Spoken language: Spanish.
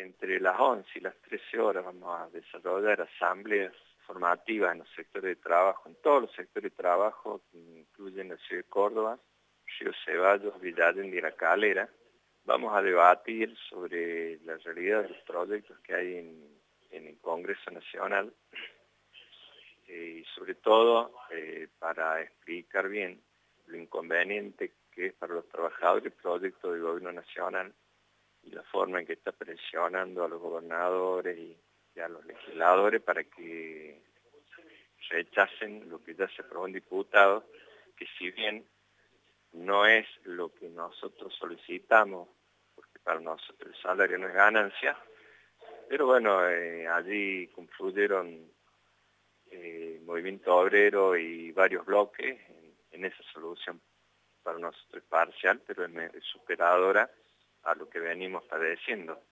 entre las 11 y las 13 horas vamos a desarrollar asambleas formativas en los sectores de trabajo, en todos los sectores de trabajo, que incluyen la ciudad de Córdoba, Río Ceballos, Villa Allende y La Calera. Vamos a debatir sobre la realidad de los proyectos que hay en el Congreso Nacional y sobre todo para explicar bien lo inconveniente que es para los trabajadores el proyecto del gobierno nacional y la forma en que está presionando a los gobernadores y a los legisladores para que rechacen lo que ya se aprobó en diputados, que si bien no es lo que nosotros solicitamos, porque para nosotros el salario no es ganancia, pero bueno, allí confluyeron Movimiento Obrero y varios bloques en esa solución. Para nosotros es parcial, pero es superadora a lo que venimos padeciendo.